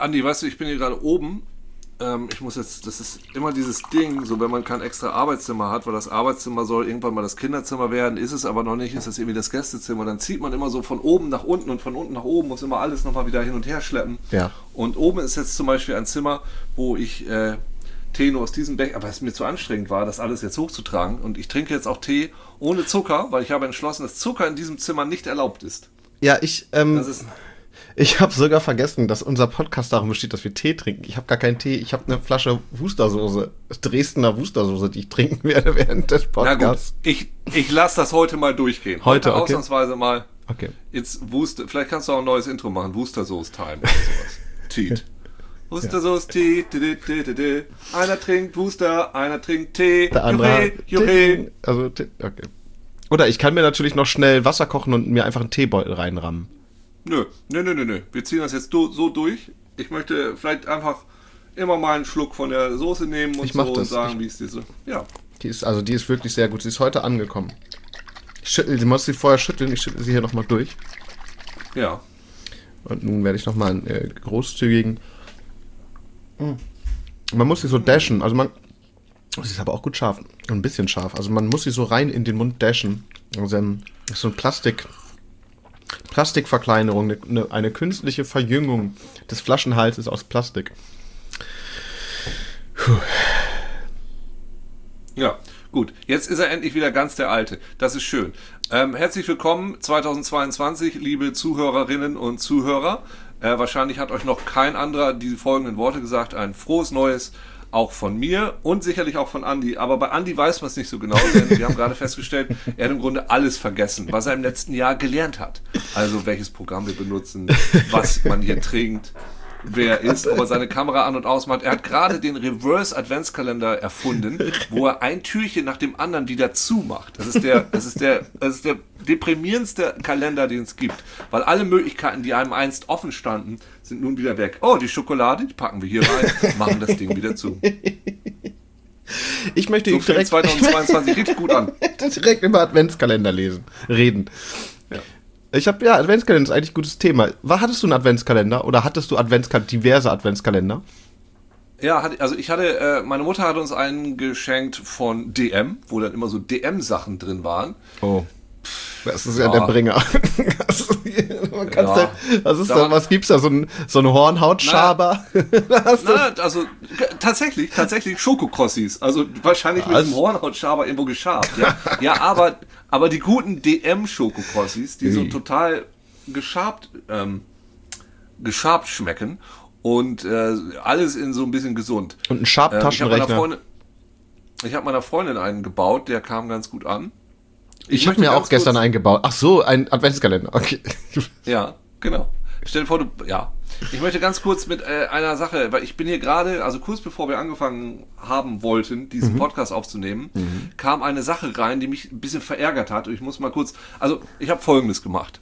Andi, weißt du, ich bin hier gerade oben. Ich muss jetzt, das ist immer dieses Ding, so wenn man kein extra Arbeitszimmer hat, weil das Arbeitszimmer soll irgendwann mal das Kinderzimmer werden, ist es aber noch nicht, ist das irgendwie das Gästezimmer. Dann zieht man immer so von oben nach unten und von unten nach oben, muss immer alles nochmal wieder hin und her schleppen. Ja. Und oben ist jetzt zum Beispiel ein Zimmer, wo ich Tee nur aus diesem Becher, aber es mir zu anstrengend war, das alles jetzt hochzutragen. Und ich trinke jetzt auch Tee ohne Zucker, weil ich habe entschlossen, dass Zucker in diesem Zimmer nicht erlaubt ist. Ja, Das ist ich habe sogar vergessen, dass unser Podcast darum besteht, dass wir Tee trinken. Ich habe gar keinen Tee, ich habe eine Flasche Wustersoße, Dresdner Wustersoße, die ich trinken werde während des Podcasts. Na gut, ich lasse das heute mal durchgehen. Heute, okay. Ausnahmsweise mal. Okay. Jetzt vielleicht kannst du auch ein neues Intro machen, Wustersoße-Time oder sowas. Teet. Wustersoße, Tee, einer trinkt Wuster, einer trinkt Tee, Der andere Juhe. Also, okay. Oder ich kann mir natürlich noch schnell Wasser kochen und mir einfach einen Teebeutel reinrammen. Nö. Wir ziehen das jetzt so durch. Ich möchte vielleicht einfach immer mal einen Schluck von der Soße nehmen und und sagen, wie es dir so. Ja. Die ist wirklich sehr gut. Sie ist heute angekommen. Du musst sie vorher schütteln. Ich schüttle sie hier nochmal durch. Ja. Und nun werde ich nochmal einen großzügigen. Man muss sie so dashen. Also sie ist aber auch gut scharf. Ein bisschen scharf. Also man muss sie so rein in den Mund dashen. Also das ist so ein Plastikverkleinerung, eine künstliche Verjüngung des Flaschenhalses aus Plastik. Puh. Ja, gut. Jetzt ist er endlich wieder ganz der Alte. Das ist schön. Herzlich willkommen 2022, liebe Zuhörerinnen und Zuhörer. Wahrscheinlich hat euch noch kein anderer die folgenden Worte gesagt. Ein frohes Neues auch von mir und sicherlich auch von Andi. Aber bei Andi weiß man es nicht so genau, denn wir haben gerade festgestellt, er hat im Grunde alles vergessen, was er im letzten Jahr gelernt hat. Also welches Programm wir benutzen, was man hier trinkt, wer ist, ob er seine Kamera an- und ausmacht. Er hat gerade den Reverse-Adventskalender erfunden, wo er ein Türchen nach dem anderen wieder zumacht. Das ist der deprimierendste Kalender, den es gibt. Weil alle Möglichkeiten, die einem einst offen standen, sind nun wieder weg. Oh, die Schokolade, die packen wir hier rein, machen das Ding wieder zu. Ich möchte so direkt 2022 richtig gut an. Direkt über Adventskalender reden. Ja. Adventskalender ist eigentlich ein gutes Thema. Hattest du einen Adventskalender oder hattest du diverse Adventskalender? Ja, meine Mutter hat uns einen geschenkt von DM, wo dann immer so DM-Sachen drin waren. Oh. Das ist ja der Bringer. Was gibt's da? So ein Hornhautschaber? Tatsächlich Schokokrossis. Also wahrscheinlich mit einem Hornhautschaber irgendwo geschabt. Ja, aber die guten DM-Schokokrossis, die so total geschabt schmecken und alles in so ein bisschen gesund. Und ein Sharp-Taschenrechner. Ich habe meiner Freundin einen gebaut, der kam ganz gut an. Ich habe mir auch gestern eingebaut. Ach so, ein Adventskalender. Okay. Ja, genau. Stell dir vor, ich möchte ganz kurz mit einer Sache, weil ich bin hier gerade, also kurz bevor wir angefangen haben wollten, diesen Podcast aufzunehmen, kam eine Sache rein, die mich ein bisschen verärgert hat. Und ich muss mal kurz, also ich habe Folgendes gemacht.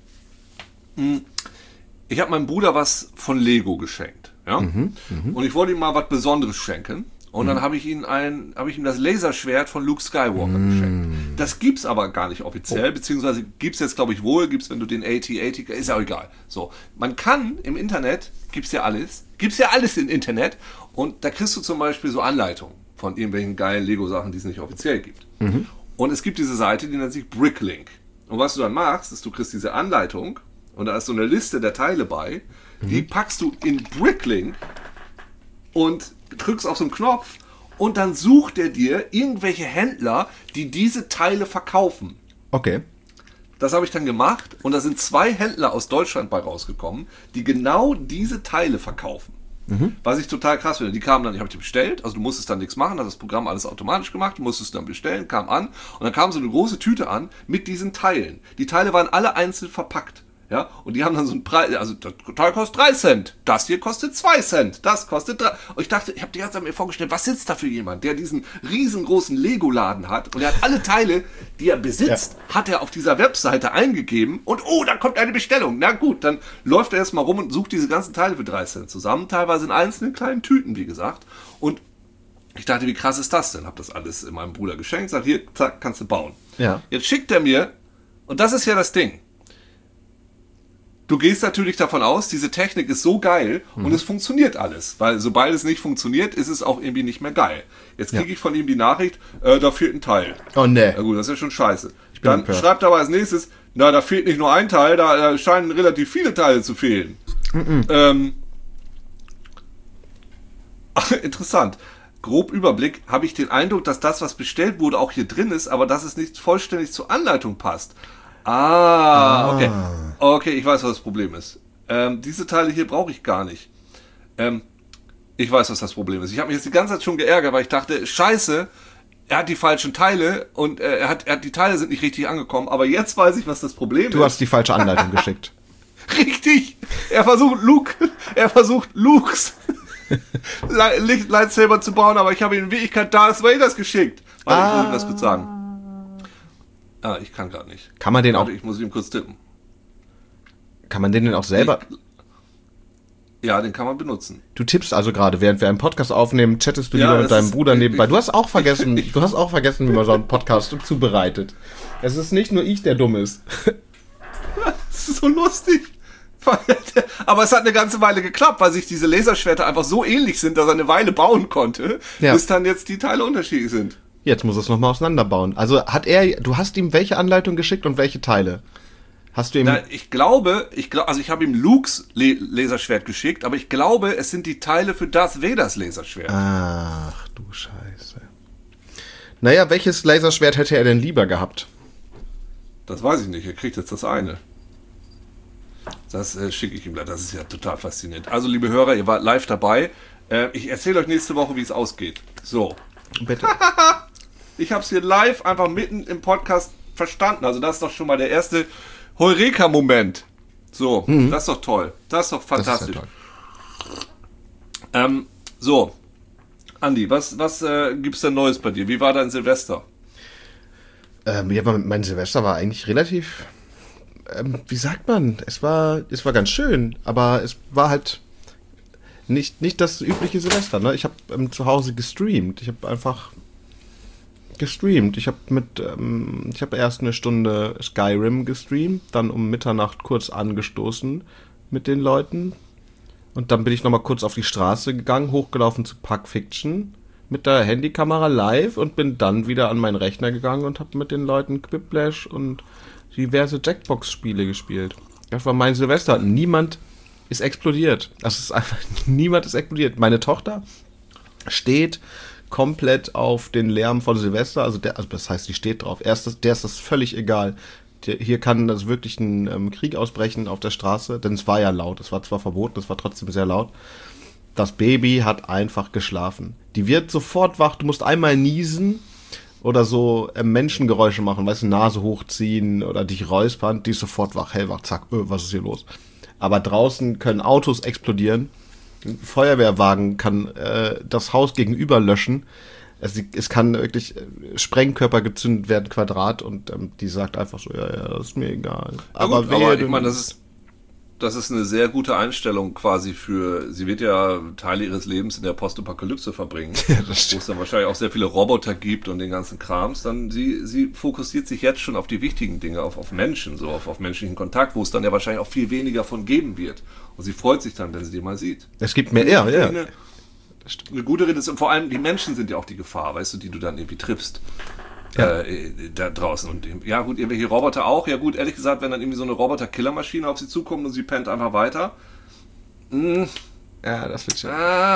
Ich habe meinem Bruder was von Lego geschenkt. Ja? Und ich wollte ihm mal was Besonderes schenken. Und dann habe ich ihm das Laserschwert von Luke Skywalker geschenkt. Das gibt's aber gar nicht offiziell, beziehungsweise gibt's jetzt, glaube ich, gibt's, wenn du den AT-AT, ist ja auch egal. So, man kann im Internet, gibt's ja alles im Internet und da kriegst du zum Beispiel so Anleitungen von irgendwelchen geilen Lego-Sachen, die es nicht offiziell gibt. Und es gibt diese Seite, die nennt sich Bricklink. Und was du dann machst, ist, du kriegst diese Anleitung und da ist so eine Liste der Teile bei, die packst du in Bricklink und drückst auf so einen Knopf und dann sucht er dir irgendwelche Händler, die diese Teile verkaufen. Okay. Das habe ich dann gemacht und da sind 2 Händler aus Deutschland bei rausgekommen, die genau diese Teile verkaufen. Was ich total krass finde. Die kamen dann, ich habe die bestellt, also du musstest dann nichts machen, hat das Programm alles automatisch gemacht, du musstest dann bestellen, kam an und dann kam so eine große Tüte an mit diesen Teilen. Die Teile waren alle einzeln verpackt. Ja, und die haben dann so einen Preis, also das Teil kostet 3 Cent, das hier kostet 2 Cent, das kostet 3. Und ich dachte, ich habe die ganze Zeit mir vorgestellt, was sitzt da für jemand, der diesen riesengroßen Lego-Laden hat und er hat alle Teile, die er besitzt, hat er auf dieser Webseite eingegeben und da kommt eine Bestellung. Na gut, dann läuft er erstmal rum und sucht diese ganzen Teile für 3 Cent zusammen, teilweise in einzelnen kleinen Tüten, wie gesagt. Und ich dachte, wie krass ist das denn? Hab das alles meinem Bruder geschenkt, sag hier, zack, kannst du bauen. Ja. Jetzt schickt er mir, und das ist ja das Ding, du gehst natürlich davon aus, diese Technik ist so geil und es funktioniert alles. Weil sobald es nicht funktioniert, ist es auch irgendwie nicht mehr geil. Jetzt kriege ich von ihm die Nachricht, da fehlt ein Teil. Oh ne. Na gut, das ist ja schon scheiße. Dann schreibt er aber als nächstes, na, da fehlt nicht nur ein Teil, da scheinen relativ viele Teile zu fehlen. Interessant. Grob Überblick, habe ich den Eindruck, dass das, was bestellt wurde, auch hier drin ist, aber dass es nicht vollständig zur Anleitung passt. Okay. Okay, ich weiß, was das Problem ist. Diese Teile hier brauche ich gar nicht. Ich weiß, was das Problem ist. Ich habe mich jetzt die ganze Zeit schon geärgert, weil ich dachte, scheiße, er hat die falschen Teile und die Teile sind nicht richtig angekommen, aber jetzt weiß ich, was das Problem ist. Du hast die falsche Anleitung geschickt. Richtig! Er versucht Lukes Lightsaber zu bauen, aber ich habe ihm in Wirklichkeit Darth Vaders geschickt. Warte, ich muss ihm das kurz sagen. Ich kann gerade nicht. Kann man den auch... Ich muss ihm kurz tippen. Kann man den denn auch selber... Ja, den kann man benutzen. Du tippst also gerade, während wir einen Podcast aufnehmen, chattest du lieber mit deinem Bruder nebenbei. Du hast auch vergessen, wie man so einen Podcast zubereitet. Es ist nicht nur ich, der dumm ist. Das ist so lustig. Aber es hat eine ganze Weile geklappt, weil sich diese Laserschwerter einfach so ähnlich sind, dass er eine Weile bauen konnte, bis dann jetzt die Teile unterschiedlich sind. Jetzt muss es nochmal auseinanderbauen. Also du hast ihm welche Anleitung geschickt und welche Teile? Hast du ihm... Ich glaube, also ich habe ihm Lukes Laserschwert geschickt, aber ich glaube, es sind die Teile für Darth Vaders Laserschwert. Ach du Scheiße. Naja, welches Laserschwert hätte er denn lieber gehabt? Das weiß ich nicht, er kriegt jetzt das eine. Das schicke ich ihm gleich, das ist ja total faszinierend. Also liebe Hörer, ihr wart live dabei. Ich erzähle euch nächste Woche, wie es ausgeht. So. Bitte. Ich habe es hier live einfach mitten im Podcast verstanden. Also das ist doch schon mal der erste Heureka-Moment. So, das ist doch toll. Das ist doch fantastisch. Das ist ja toll. So, Andi, was gibt's denn Neues bei dir? Wie war dein Silvester? Mein Silvester war eigentlich relativ, wie sagt man, es war ganz schön, aber es war halt nicht das übliche Silvester, ne? Ich habe zu Hause gestreamt. Ich habe einfach gestreamt. Ich habe erst eine Stunde Skyrim gestreamt, dann um Mitternacht kurz angestoßen mit den Leuten und dann bin ich nochmal kurz auf die Straße gegangen, hochgelaufen zu Pulp Fiction mit der Handykamera live und bin dann wieder an meinen Rechner gegangen und habe mit den Leuten Quiplash und diverse Jackbox-Spiele gespielt. Das war mein Silvester. Niemand ist explodiert. Das ist einfach, niemand ist explodiert. Meine Tochter steht komplett auf den Lärm von Silvester, also das heißt, die steht drauf. Der ist das völlig egal. Hier kann das wirklich ein Krieg ausbrechen auf der Straße, denn es war ja laut. Es war zwar verboten, es war trotzdem sehr laut. Das Baby hat einfach geschlafen. Die wird sofort wach, du musst einmal niesen oder so Menschengeräusche machen, weißt du, Nase hochziehen oder dich räuspern, die ist sofort wach, hellwach, zack, was ist hier los? Aber draußen können Autos explodieren, ein Feuerwehrwagen kann das Haus gegenüber löschen, es kann wirklich Sprengkörper gezündet werden, Quadrat, und die sagt einfach so, ja, das ist mir egal. Aber ich meine, das ist eine sehr gute Einstellung quasi sie wird ja Teile ihres Lebens in der Postapokalypse verbringen, ja, wo es dann wahrscheinlich auch sehr viele Roboter gibt und den ganzen Krams, dann sie fokussiert sich jetzt schon auf die wichtigen Dinge, auf Menschen, so auf menschlichen Kontakt, wo es dann ja wahrscheinlich auch viel weniger von geben wird. Und sie freut sich dann, wenn sie die mal sieht. Es gibt mehr, ja. Eine gute Rede ist, und vor allem die Menschen sind ja auch die Gefahr, weißt du, die du dann irgendwie triffst. Ja. Da draußen. Und ja gut, irgendwelche Roboter auch. Ja gut, ehrlich gesagt, wenn dann irgendwie so eine Roboter-Killer-Maschine auf sie zukommt und sie pennt einfach weiter. Ja, das wird schön.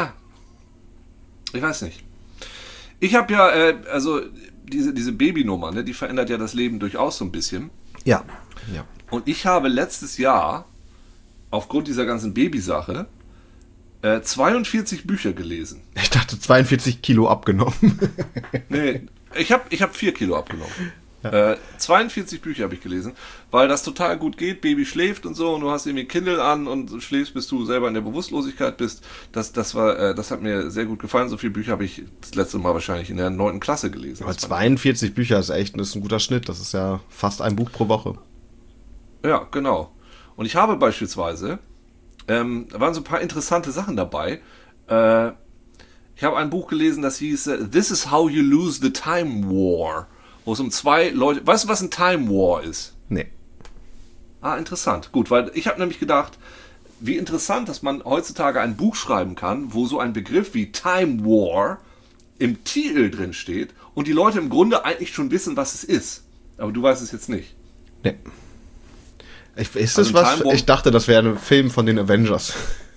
Ich weiß nicht. Ich habe ja, also diese Babynummer, ne, die verändert ja das Leben durchaus so ein bisschen. Ja. Und ich habe letztes Jahr, aufgrund dieser ganzen Babysache, 42 Bücher gelesen. Ich dachte 42 Kilo abgenommen. Nee, ich hab 4 Kilo abgenommen. Ja. 42 Bücher habe ich gelesen, weil das total gut geht. Baby schläft und so und du hast irgendwie Kindle an und schläfst, bis du selber in der Bewusstlosigkeit bist. Das hat mir sehr gut gefallen. So viele Bücher habe ich das letzte Mal wahrscheinlich in der 9. Klasse gelesen. Aber 42 Bücher ist ein guter Schnitt. Das ist ja fast ein Buch pro Woche. Ja, genau. Und ich habe beispielsweise, da waren so ein paar interessante Sachen dabei. Ich habe ein Buch gelesen, das hieß This is how you lose the time war, wo es um 2 Leute... Weißt du, was ein Time War ist? Nee. Interessant. Gut, weil ich habe nämlich gedacht, wie interessant, dass man heutzutage ein Buch schreiben kann, wo so ein Begriff wie Time War im Titel drin steht und die Leute im Grunde eigentlich schon wissen, was es ist. Aber du weißt es jetzt nicht. Nee. Ist das was? Ich dachte, das wäre ein Film von den Avengers.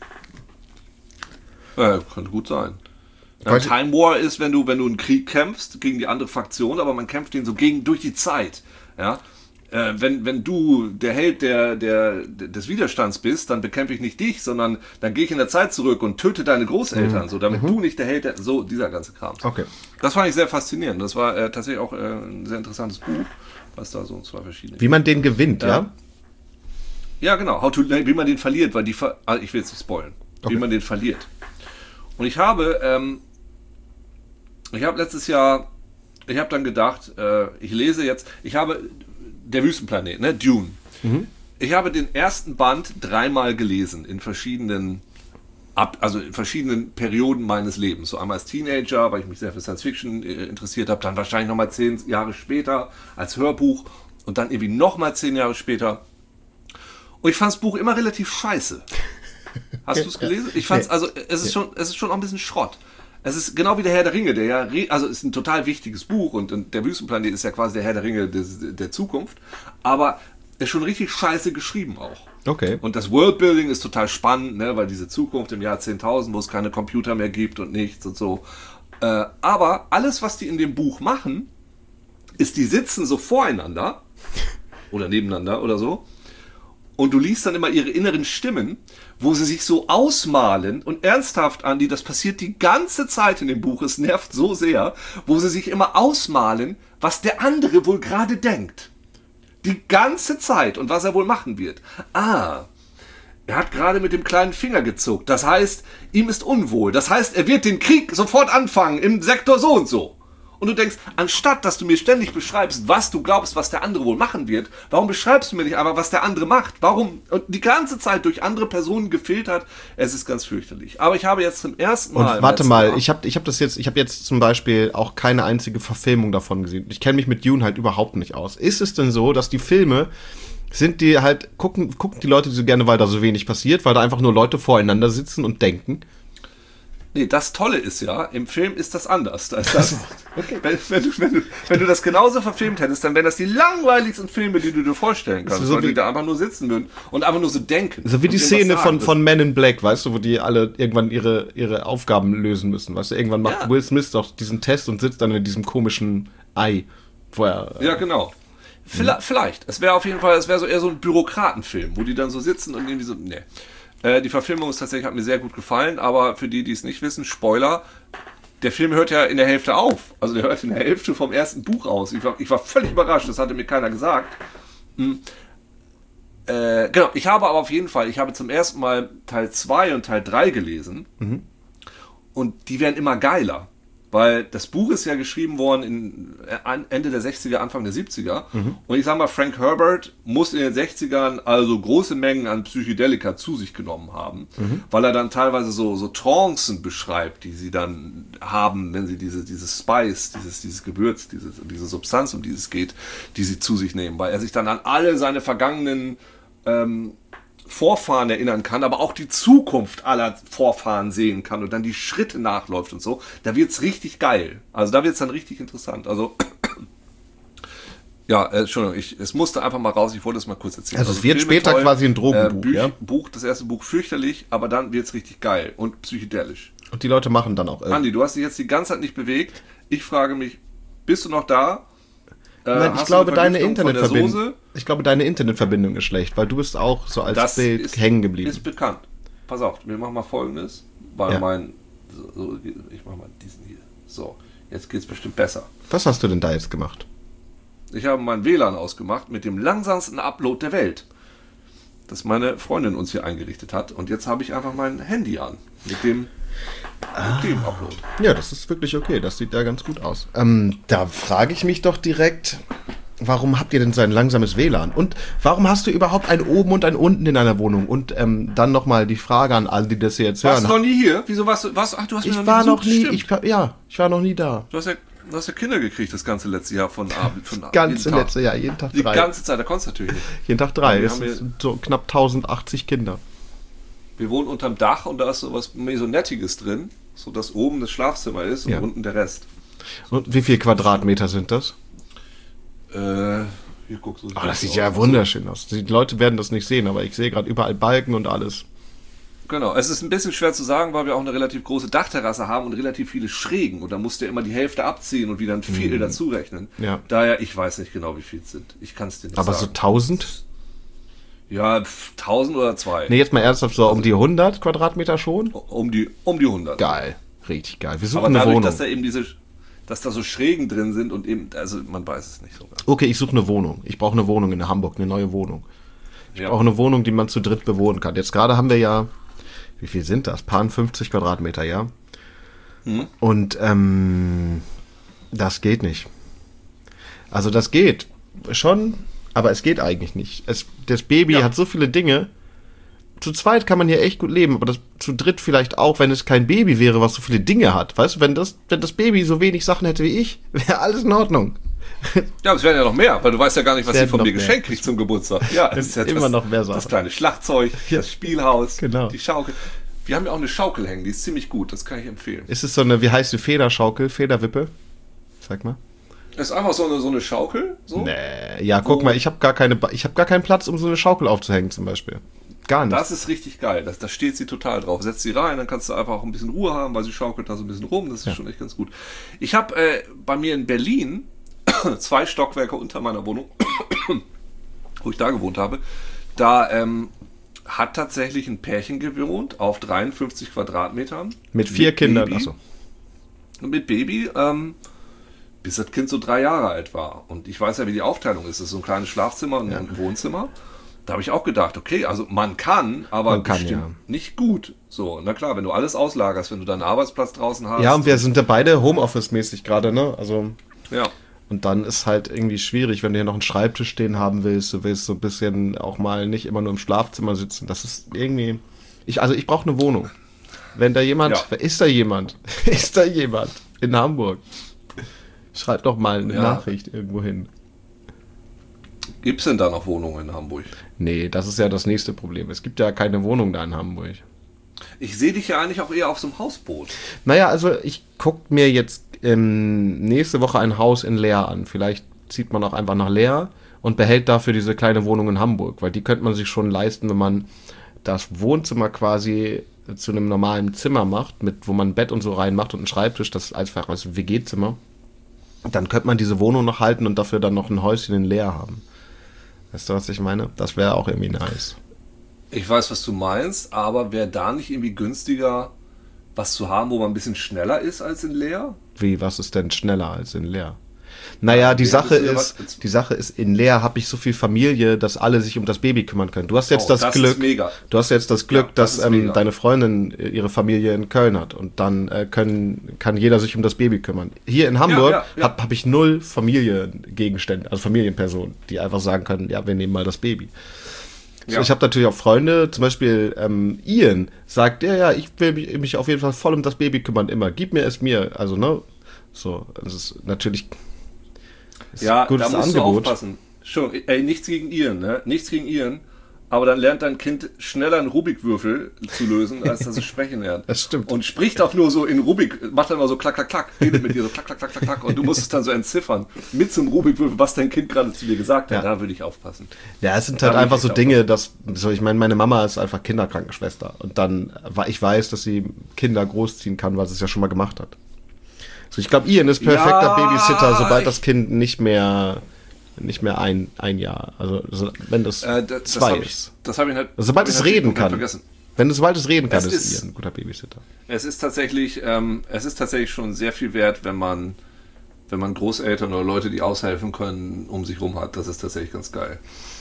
Könnte gut sein. Time War ist, wenn du einen Krieg kämpfst gegen die andere Fraktion, aber man kämpft den so durch die Zeit. Ja? Wenn du der Held des Widerstands bist, dann bekämpfe ich nicht dich, sondern dann gehe ich in der Zeit zurück und töte deine Großeltern, so damit du nicht der Held, so dieser ganze Kram. Okay. Das fand ich sehr faszinierend. Das war tatsächlich auch ein sehr interessantes Buch, was da so zwei verschiedene. Wie man den gewinnt, ja? Ja, genau. Wie man den verliert, weil ich will jetzt nicht spoilern. Okay. Wie man den verliert. Und ich habe letztes Jahr, ich habe dann gedacht, ich lese jetzt, der Wüstenplanet, ne, Dune. Mhm. Ich habe den ersten Band 3-mal gelesen in verschiedenen Perioden meines Lebens. So einmal als Teenager, weil ich mich sehr für Science Fiction interessiert habe, dann wahrscheinlich nochmal 10 Jahre später als Hörbuch und dann irgendwie nochmal 10 Jahre später. Und ich fand das Buch immer relativ scheiße. Hast du es gelesen? Ich fand's, es ist schon auch ein bisschen Schrott. Es ist genau wie der Herr der Ringe, ist ein total wichtiges Buch und der Wüstenplanet ist ja quasi der Herr der Ringe der Zukunft, aber ist schon richtig scheiße geschrieben auch. Okay. Und das Worldbuilding ist total spannend, ne, weil diese Zukunft im Jahr 10.000, wo es keine Computer mehr gibt und nichts und so. Aber alles, was die in dem Buch machen, ist, die sitzen so voreinander oder nebeneinander oder so. Und du liest dann immer ihre inneren Stimmen, wo sie sich so ausmalen und ernsthaft, Andi, das passiert die ganze Zeit in dem Buch, es nervt so sehr, wo sie sich immer ausmalen, was der andere wohl gerade denkt. Die ganze Zeit und was er wohl machen wird. Er hat gerade mit dem kleinen Finger gezuckt, das heißt, ihm ist unwohl, das heißt, er wird den Krieg sofort anfangen im Sektor so und so. Und du denkst, anstatt dass du mir ständig beschreibst, was du glaubst, was der andere wohl machen wird, warum beschreibst du mir nicht einfach, was der andere macht? Warum? Und die ganze Zeit durch andere Personen gefiltert. Es ist ganz fürchterlich. Aber ich habe jetzt zum ersten Mal... Und warte mal, ich habe jetzt zum Beispiel auch keine einzige Verfilmung davon gesehen. Ich kenne mich mit Dune halt überhaupt nicht aus. Ist es denn so, dass die Filme... gucken die Leute so gerne, weil da so wenig passiert, weil da einfach nur Leute voreinander sitzen und denken? Nee, das Tolle ist ja, im Film ist das anders. Okay. Wenn du das genauso verfilmt hättest, dann wären das die langweiligsten Filme, die du dir vorstellen kannst, so weil die da einfach nur sitzen würden und einfach nur so denken. So wie die Szene von Men in Black, weißt du, wo die alle irgendwann ihre Aufgaben lösen müssen, weißt du, irgendwann macht Will Smith doch diesen Test und sitzt dann in diesem komischen Ei, wo er... Ja, genau. Vielleicht. Es wäre auf jeden Fall, eher so ein Bürokratenfilm, wo die dann so sitzen und irgendwie so, nee. Die Verfilmung hat mir sehr gut gefallen, aber für die es nicht wissen, Spoiler, der Film hört ja in der Hälfte auf. Also der hört in der Hälfte vom ersten Buch aus. Ich war völlig überrascht, das hatte mir keiner gesagt. Genau, ich habe zum ersten Mal Teil 2 und Teil 3 gelesen. Mhm. Und die werden immer geiler. Weil das Buch ist ja geschrieben worden Ende der 60er, Anfang der 70er. Mhm. Und ich sag mal, Frank Herbert muss in den 60ern also große Mengen an Psychedelika zu sich genommen haben. Mhm. Weil er dann teilweise so Trancen beschreibt, die sie dann haben, wenn sie dieses Spice, dieses Gewürz, diese Substanz, um die es geht, die sie zu sich nehmen. Weil er sich dann an alle seine vergangenen Vorfahren erinnern kann, aber auch die Zukunft aller Vorfahren sehen kann und dann die Schritte nachläuft und so, da wird's richtig geil. Also da wird's dann richtig interessant. Also ja, Entschuldigung, es musste einfach mal raus, ich wollte es mal kurz erzählen. Also es wird später toll, quasi ein Drogenbuch, ja? Das erste Buch fürchterlich, aber dann wird's richtig geil und psychedelisch. Und die Leute machen dann auch... Andi, du hast dich jetzt die ganze Zeit nicht bewegt. Ich frage mich, bist du noch da? Nein, ich glaube, deine Internetverbindung ist schlecht, weil du bist auch so als Bild hängen geblieben. Das ist bekannt. Pass auf, wir machen mal Folgendes. Ich mach mal diesen hier. So, jetzt geht's bestimmt besser. Was hast du denn da jetzt gemacht? Ich habe mein WLAN ausgemacht mit dem langsamsten Upload der Welt, das meine Freundin uns hier eingerichtet hat. Und jetzt habe ich einfach mein Handy an mit dem Upload. Ja, das ist wirklich okay. Das sieht ja ganz gut aus. Da frage ich mich doch direkt, warum habt ihr denn so ein langsames WLAN? Und warum hast du überhaupt ein oben und ein unten in deiner Wohnung? Und dann nochmal die Frage an alle, die das hier jetzt hören. Warst du noch nie hier? Wieso warst du? Ach, du hast mich noch nie besucht. Ich war noch nie da. Du hast ja... Du hast ja Kinder gekriegt das ganze letzte Jahr von Abend. Ganze letzte Jahr, jeden Tag 3. Die ganze Zeit, da konntest du natürlich nicht. Jeden Tag 3, Wir es sind so knapp 1080 Kinder. Wir wohnen unterm Dach und da ist so was Mesonettiges drin, so dass oben das Schlafzimmer ist und unten der Rest. Und wie viel Quadratmeter sind das? Hier guckst du. Das sieht ja wunderschön aus. Die Leute werden das nicht sehen, aber ich sehe gerade überall Balken und alles. Genau, es ist ein bisschen schwer zu sagen, weil wir auch eine relativ große Dachterrasse haben und relativ viele Schrägen. Und da musst du ja immer die Hälfte abziehen und wieder ein Viertel dazu rechnen. Ja. Daher, ich weiß nicht genau, wie viel es sind. Ich kann es dir nicht sagen. Aber so 1000? Ja, 1000 oder 2. Nee, jetzt mal ernsthaft, so um die 100 Quadratmeter schon? Um die 100. Geil, richtig geil. Wir suchen Aber eine dadurch, Wohnung. dass da eben dass da so Schrägen drin sind und eben, also man weiß es nicht so ganz. Okay, ich suche eine Wohnung. Ich brauche eine Wohnung in Hamburg, eine neue Wohnung. Ich brauche eine Wohnung, die man zu dritt bewohnen kann. Jetzt gerade haben wir ja, wie viel sind das? Paar 50 Quadratmeter, ja? Und das geht nicht. Also das geht schon, aber es geht eigentlich nicht. Das Baby hat so viele Dinge. Zu zweit kann man hier echt gut leben, aber das zu dritt vielleicht auch, wenn es kein Baby wäre, was so viele Dinge hat. Weißt du, wenn das Baby so wenig Sachen hätte wie ich, wäre alles in Ordnung. Ja, aber es werden ja noch mehr, weil du weißt ja gar nicht, was sie von mir geschenkt kriegt zum Geburtstag. Ja, es ist ja immer noch mehr Sachen. Das kleine Schlagzeug, das Spielhaus, genau. Die Schaukel. Wir haben ja auch eine Schaukel hängen, die ist ziemlich gut, das kann ich empfehlen. Ist es so eine, wie heißt die Federschaukel, Federwippe? Sag mal. Das ist einfach so eine Schaukel? So? Nee, ja, guck mal, ich habe gar keinen Platz, um so eine Schaukel aufzuhängen zum Beispiel. Gar nicht. Das ist richtig geil, da steht sie total drauf. Setzt sie rein, dann kannst du einfach auch ein bisschen Ruhe haben, weil sie schaukelt da so ein bisschen rum, das ist schon echt ganz gut. Ich habe bei mir in Berlin 2 Stockwerke unter meiner Wohnung, wo ich da gewohnt habe, da hat tatsächlich ein Pärchen gewohnt auf 53 Quadratmetern. Mit 4 Kindern, Baby, achso. Mit Baby, bis das Kind so 3 Jahre alt war. Und ich weiß ja, wie die Aufteilung ist. Es ist so ein kleines Schlafzimmer und ein Wohnzimmer. Da habe ich auch gedacht, okay, also man kann, aber bestimmt nicht gut. So, na klar, wenn du alles auslagerst, wenn du deinen Arbeitsplatz draußen hast. Ja, und wir sind ja beide Homeoffice-mäßig gerade, ne? Also. Ja. Und dann ist halt irgendwie schwierig, wenn du hier noch einen Schreibtisch stehen haben willst, du willst so ein bisschen auch mal nicht immer nur im Schlafzimmer sitzen. Das ist irgendwie. Ich brauche eine Wohnung. Wenn da jemand, ist da jemand in Hamburg? Schreib doch mal eine Nachricht irgendwo hin. Gibt es denn da noch Wohnungen in Hamburg? Nee, das ist ja das nächste Problem. Es gibt ja keine Wohnung da in Hamburg. Ich sehe dich ja eigentlich auch eher auf so einem Hausboot. Naja, also ich gucke mir jetzt nächste Woche ein Haus in Leer an. Vielleicht zieht man auch einfach nach Leer und behält dafür diese kleine Wohnung in Hamburg, weil die könnte man sich schon leisten, wenn man das Wohnzimmer quasi zu einem normalen Zimmer macht, wo man ein Bett und so reinmacht und einen Schreibtisch, das ist einfach als WG-Zimmer. Dann könnte man diese Wohnung noch halten und dafür dann noch ein Häuschen in Leer haben. Weißt du, was ich meine? Das wäre auch irgendwie nice. Ich weiß, was du meinst, aber wäre da nicht irgendwie günstiger, was zu haben, wo man ein bisschen schneller ist als in Leer? Wie, was ist denn schneller als in Leer? Naja, die Sache ist, in Leer habe ich so viel Familie, dass alle sich um das Baby kümmern können. Du hast jetzt das Glück, dass deine Freundin ihre Familie in Köln hat und dann kann jeder sich um das Baby kümmern. Hier in Hamburg hab ich 0 Familiengegenstände, also Familienpersonen, die einfach sagen können, ja, wir nehmen mal das Baby. So, ich habe natürlich auch Freunde, zum Beispiel Ian sagt, ja, ich will mich auf jeden Fall voll um das Baby kümmern, immer. Gib mir es mir, also, ne? So, das ist natürlich ein gutes Angebot. Du aufpassen. Schon, nichts gegen Ian, ne? Nichts gegen Ian, aber dann lernt dein Kind schneller einen Rubikwürfel zu lösen, als dass es sprechen lernt. Das stimmt. Und spricht auch nur so in Rubik, macht dann immer so klack, klack, klack, redet mit dir so klack, klack, klack, klack, klack und du musst es dann so entziffern mit so einem Rubikwürfel, was dein Kind gerade zu dir gesagt hat. Da würde ich aufpassen. Ja, es sind halt einfach so Dinge, ich meine, meine Mama ist einfach Kinderkrankenschwester und dann, ich weiß, dass sie Kinder großziehen kann, weil sie es ja schon mal gemacht hat. So, ich glaube, Ian ist perfekter Babysitter, sobald das Kind nicht mehr ein Jahr, also wenn das 2 ist. Das habe ich halt. Sobald es reden kann. Vergessen. Sobald es reden kann, ist Ian ein guter Babysitter. Es ist tatsächlich schon sehr viel wert, wenn man Großeltern oder Leute, die aushelfen können, um sich rum hat. Das ist tatsächlich ganz geil.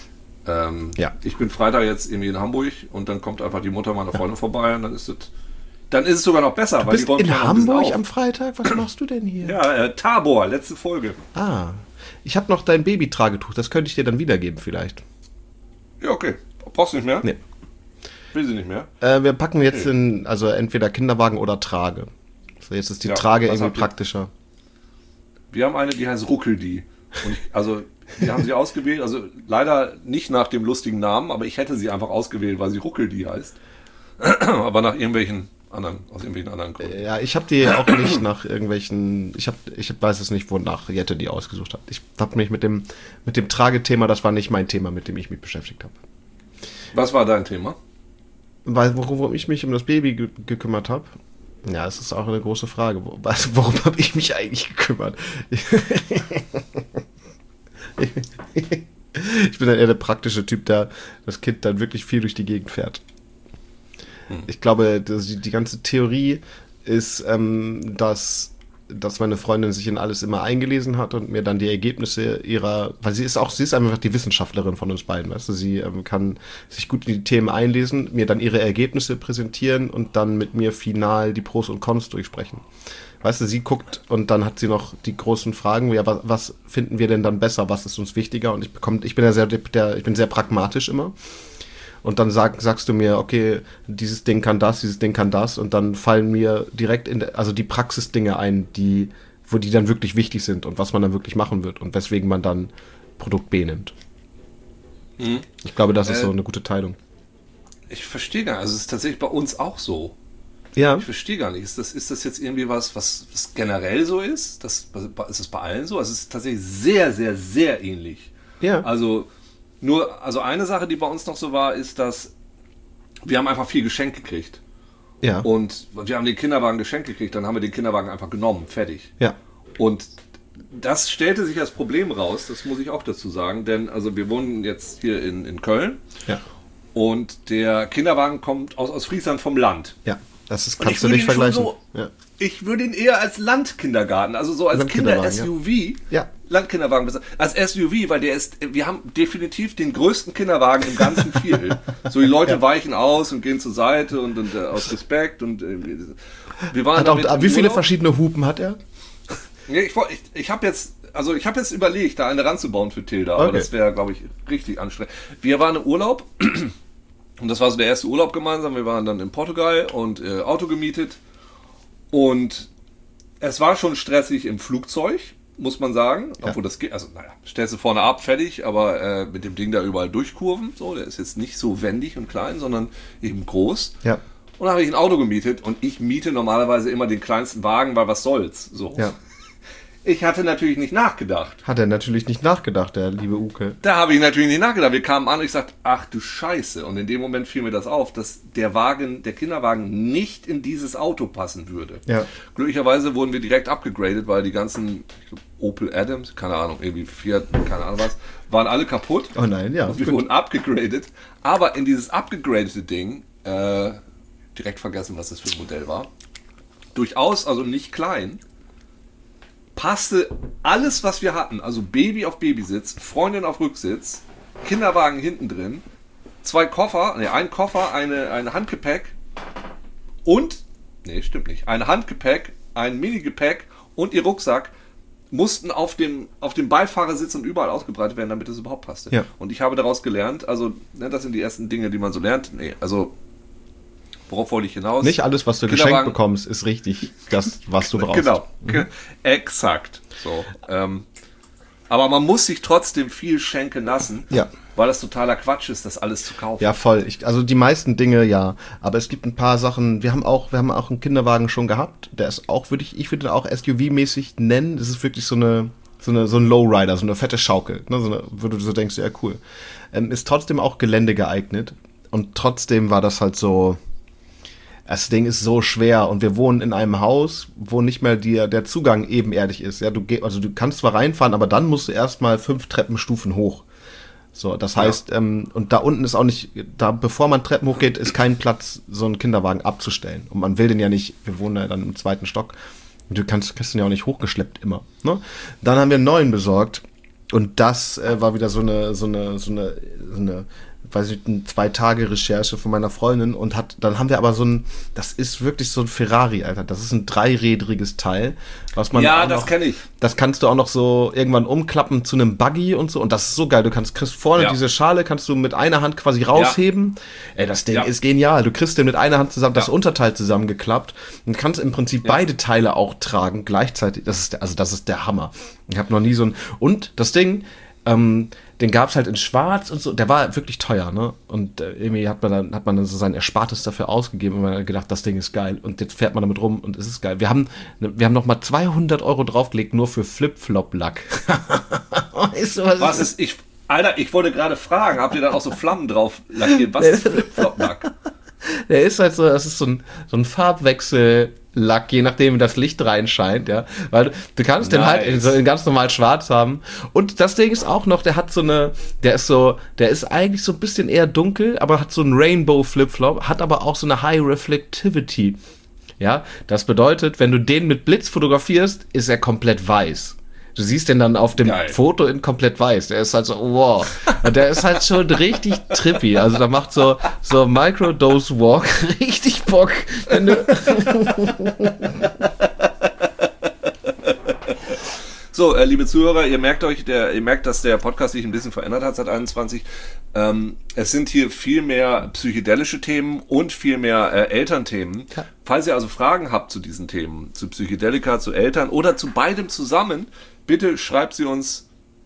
Ich bin Freitag jetzt irgendwie in Hamburg und dann kommt einfach die Mutter meiner Freundin vorbei und dann ist es sogar noch besser. Du bist in Hamburg am Freitag? Was machst du denn hier? Ja, Tabor, letzte Folge. Ah, ich habe noch dein Babytragetuch, das könnte ich dir dann wiedergeben vielleicht. Ja, okay. Brauchst du nicht mehr? Nee. Will sie nicht mehr? Wir packen jetzt entweder Kinderwagen oder Trage. So, jetzt ist die Trage irgendwie praktischer. Wir haben eine, die heißt Ruckeldi. Und wir haben sie ausgewählt, also leider nicht nach dem lustigen Namen, aber ich hätte sie einfach ausgewählt, weil sie Ruckeldi heißt. Aber aus irgendwelchen anderen Gründen. Ja, ich habe die auch nicht nach irgendwelchen, ich weiß es nicht, wonach Jette die ausgesucht hat. Ich habe mich mit dem Tragethema, das war nicht mein Thema, mit dem ich mich beschäftigt habe. Was war dein Thema? Weil, worum ich mich um das Baby gekümmert habe, ja, es ist auch eine große Frage. Worum habe ich mich eigentlich gekümmert? Ich bin dann eher der praktische Typ, der das Kind dann wirklich viel durch die Gegend fährt. Ich glaube, die ganze Theorie ist, dass meine Freundin sich in alles immer eingelesen hat und mir dann die Ergebnisse weil sie ist einfach die Wissenschaftlerin von uns beiden, weißt du, sie kann sich gut in die Themen einlesen, mir dann ihre Ergebnisse präsentieren und dann mit mir final die Pros und Cons durchsprechen. Weißt du, sie guckt und dann hat sie noch die großen Fragen, ja, was finden wir denn dann besser, was ist uns wichtiger, und ich bin sehr pragmatisch immer. Und dann sagst du mir, okay, dieses Ding kann das, und dann fallen mir direkt also die Praxisdinge ein, wo die dann wirklich wichtig sind und was man dann wirklich machen wird und weswegen man dann Produkt B nimmt. Ich glaube, das ist so eine gute Teilung. Ich verstehe gar nicht, also es ist tatsächlich bei uns auch so. Ja. Ich verstehe gar nicht, ist das jetzt irgendwie was generell so ist? Ist es bei allen so? Also es ist tatsächlich sehr, sehr, sehr ähnlich. Ja. Also eine Sache, die bei uns noch so war, ist, dass wir haben einfach viel geschenkt gekriegt. Ja. Und wir haben den Kinderwagen geschenkt gekriegt, dann haben wir den Kinderwagen einfach genommen, fertig. Ja. Und das stellte sich als Problem raus, das muss ich auch dazu sagen, denn also wir wohnen jetzt hier in Köln. Ja. Und der Kinderwagen kommt aus Friesland vom Land. Ja, kannst du nicht vergleichen. Ich würde ihn eher als Landkindergarten, also so als Kinder-SUV. Ja. Landkinderwagen besser. Als SUV, weil wir haben definitiv den größten Kinderwagen im ganzen Viertel. So, die Leute weichen aus und gehen zur Seite und aus Respekt und wir waren wie viele verschiedene Hupen hat er? Ich habe jetzt überlegt, da eine ranzubauen für Tilda, aber das wäre, glaube ich, richtig anstrengend. Wir waren im Urlaub und das war so der erste Urlaub gemeinsam. Wir waren dann in Portugal und Auto gemietet und es war schon stressig im Flugzeug, muss man sagen, obwohl das geht, also stellst du vorne ab, fertig, aber mit dem Ding da überall durchkurven, so, der ist jetzt nicht so wendig und klein, sondern eben groß. Ja. Und dann habe ich ein Auto gemietet und ich miete normalerweise immer den kleinsten Wagen, weil was soll's, so. Ja. Ich hatte natürlich nicht nachgedacht. Hat er natürlich nicht nachgedacht, der liebe Uke. Da habe ich natürlich nicht nachgedacht. Wir kamen an und ich sagte, ach du Scheiße. Und in dem Moment fiel mir das auf, dass der Kinderwagen nicht in dieses Auto passen würde. Ja. Glücklicherweise wurden wir direkt abgegradet, weil die ganzen Opel Adams, keine Ahnung, irgendwie Fiat, keine Ahnung was, waren alle kaputt. Oh nein, ja. Und wir wurden abgegradet. Aber in dieses abgegradete Ding, direkt vergessen, was das für ein Modell war, durchaus, also nicht klein, passte alles, was wir hatten, also Baby auf Babysitz, Freundin auf Rücksitz, Kinderwagen hinten drin, ein Koffer, ein Handgepäck und, stimmt nicht, ein Handgepäck, ein Minigepäck und ihr Rucksack mussten auf dem Beifahrersitz und überall ausgebreitet werden, damit es überhaupt passte. Ja. Und ich habe daraus gelernt, also das sind die ersten Dinge, die man so lernt, worauf wollte ich hinaus? Nicht alles, was du geschenkt bekommst, ist richtig das, was du brauchst. Genau, exakt. So, aber man muss sich trotzdem viel schenken lassen, weil das totaler Quatsch ist, das alles zu kaufen. Ja, voll. Also die meisten Dinge, ja. Aber es gibt ein paar Sachen, wir haben auch einen Kinderwagen schon gehabt, der ist auch, ich würde ihn auch SUV-mäßig nennen. Das ist wirklich so ein Lowrider, so eine fette Schaukel, ne? Wo du so denkst, ja cool. Ist trotzdem auch Gelände geeignet und trotzdem war das halt so. Das Ding ist so schwer und wir wohnen in einem Haus, wo nicht mehr der Zugang ebenerdig ist. Ja, du kannst zwar reinfahren, aber dann musst du erstmal 5 Treppenstufen hoch. So, das heißt, und da unten ist auch nicht, bevor man Treppen hochgeht, ist kein Platz, so einen Kinderwagen abzustellen. Und man will den ja nicht, wir wohnen ja dann im 2. Stock, und du kriegst den ja auch nicht hochgeschleppt immer. Ne? Dann haben wir einen neuen besorgt. Und das war wieder so eine eine, weiß ich, eine 2-Tage-Recherche von meiner Freundin und dann haben wir aber das ist wirklich so ein Ferrari, Alter. Das ist ein 3-rädriges Teil, was man das kenne ich. Das kannst du auch noch so irgendwann umklappen zu einem Buggy und so und das ist so geil. Du kriegst vorne diese Schale, kannst du mit einer Hand quasi rausheben. Ey, das Ding ist genial. Du kriegst den mit einer Hand zusammen, das Unterteil zusammengeklappt und kannst im Prinzip beide Teile auch tragen gleichzeitig. Das ist der Hammer. Ich habe noch nie und das Ding, den gab's halt in Schwarz und so. Der war wirklich teuer, ne? Und irgendwie hat man dann so sein Erspartes dafür ausgegeben und man hat gedacht, das Ding ist geil. Und jetzt fährt man damit rum und es ist geil. Wir haben noch mal 200 € draufgelegt, nur für Flip-Flop-Lack. Weißt du, Alter, ich wollte gerade fragen, habt ihr da auch so Flammen drauf lackiert? Was ist Flip-Flop-Lack? Der ist halt so, das ist so ein Farbwechsel-Lack, je nachdem, wie das Licht reinscheint, ja. Weil du kannst den halt in ganz normal schwarz haben. Und das Ding ist auch noch, der ist eigentlich so ein bisschen eher dunkel, aber hat so einen Rainbow-Flip-Flop, hat aber auch so eine High Reflectivity. Ja, das bedeutet, wenn du den mit Blitz fotografierst, ist er komplett weiß. Du siehst den dann auf dem Foto in komplett weiß. Der ist halt so, wow. Und der ist halt schon richtig trippy. Also da macht so Microdose Walk richtig Bock. Wenn du So, liebe Zuhörer, ihr merkt, dass der Podcast sich ein bisschen verändert hat seit 21. Es sind hier viel mehr psychedelische Themen und viel mehr Elternthemen. Ja. Falls ihr also Fragen habt zu diesen Themen, zu Psychedelika, zu Eltern oder zu beidem zusammen, bitte schreibt sie uns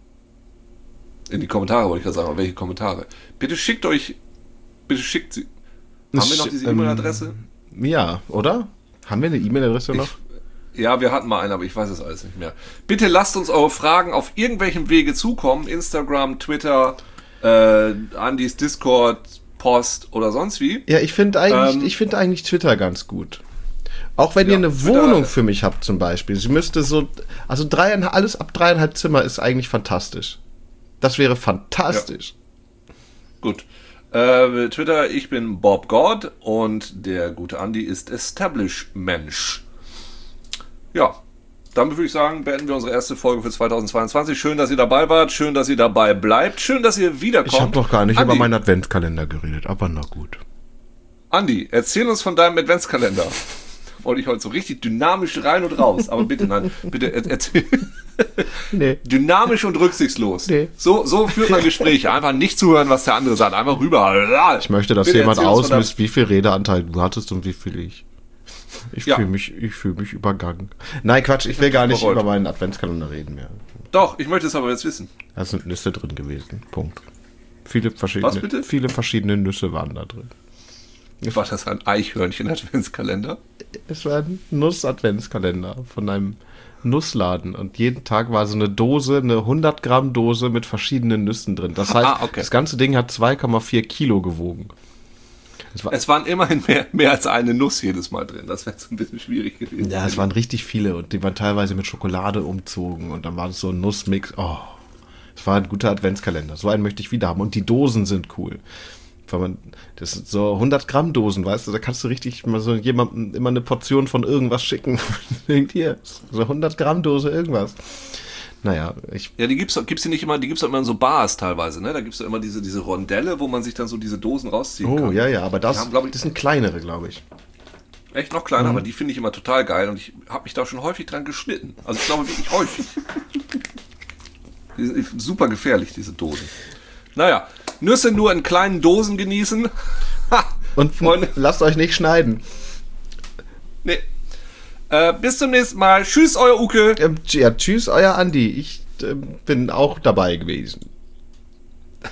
in die Kommentare, wollte ich gerade sagen, aber welche Kommentare? Bitte schickt sie. Haben wir noch diese E-Mail-Adresse? Ja, oder? Haben wir eine E-Mail-Adresse noch? Ja, wir hatten mal eine, aber ich weiß es alles nicht mehr. Bitte lasst uns eure Fragen auf irgendwelchem Wege zukommen. Instagram, Twitter, Andys Discord, Post oder sonst wie. Ja, ich finde eigentlich Twitter ganz gut. Auch wenn ihr eine Twitter, Wohnung für mich habt zum Beispiel. Sie müsste alles ab 3,5 Zimmer ist eigentlich fantastisch. Das wäre fantastisch. Ja. Gut. Twitter, ich bin Bob God und der gute Andi ist Establish Mensch. Ja, damit würde ich sagen, beenden wir unsere erste Folge für 2022. Schön, dass ihr dabei wart. Schön, dass ihr dabei bleibt. Schön, dass ihr wiederkommt. Ich habe noch gar nicht über meinen Adventskalender geredet, aber na gut. Andi, erzähl uns von deinem Adventskalender. Wollte ich heute so richtig dynamisch rein und raus. Aber bitte, nein, bitte erzähl. Nee. Dynamisch und rücksichtslos. Nee. So führt man Gespräche. Einfach nicht zuhören, was der andere sagt. Einfach rüber. Ich möchte, dass jemand ausmisst, wie viel Redeanteil du hattest und wie viel ich. Ich fühle mich übergangen. Nein, Quatsch, ich will gar nicht über meinen Adventskalender reden mehr. Doch, ich möchte es aber jetzt wissen. Da sind Nüsse drin gewesen. Punkt. Viele verschiedene Nüsse waren da drin. War das ein Eichhörnchen-Adventskalender? Es war ein Nuss-Adventskalender von einem Nussladen. Und jeden Tag war so eine Dose, eine 100-Gramm-Dose mit verschiedenen Nüssen drin. Das heißt, Das ganze Ding hat 2,4 Kilo gewogen. Es waren immerhin mehr als eine Nuss jedes Mal drin. Das wäre jetzt ein bisschen schwierig gewesen. Ja, es waren richtig viele und die waren teilweise mit Schokolade umzogen und dann war es so ein Nussmix. Oh, es war ein guter Adventskalender. So einen möchte ich wieder haben. Und die Dosen sind cool. Das sind so 100-Gramm-Dosen, weißt du, da kannst du richtig mal so jemandem immer eine Portion von irgendwas schicken. Hier, so 100-Gramm-Dose irgendwas. Naja, die gibt's nicht immer, die gibt's auch immer in so Bars teilweise, ne? Da gibt's ja immer diese Rondelle, wo man sich dann so diese Dosen rausziehen kann. Oh, ja, aber das sind kleinere, glaube ich. Echt noch kleiner, aber die finde ich immer total geil und ich habe mich da schon häufig dran geschnitten. Also ich glaube wirklich häufig. Die sind super gefährlich, diese Dosen. Naja, Nüsse nur in kleinen Dosen genießen. Und Freunde, lasst euch nicht schneiden. Nee. Bis zum nächsten Mal. Tschüss, euer Uke. Tschüss, euer Andi. Ich bin auch dabei gewesen.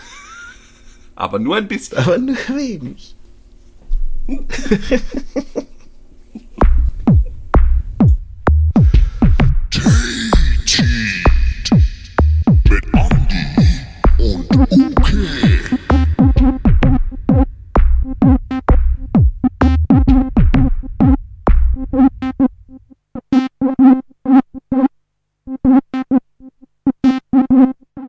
Aber nur ein bisschen. Aber nur wenig.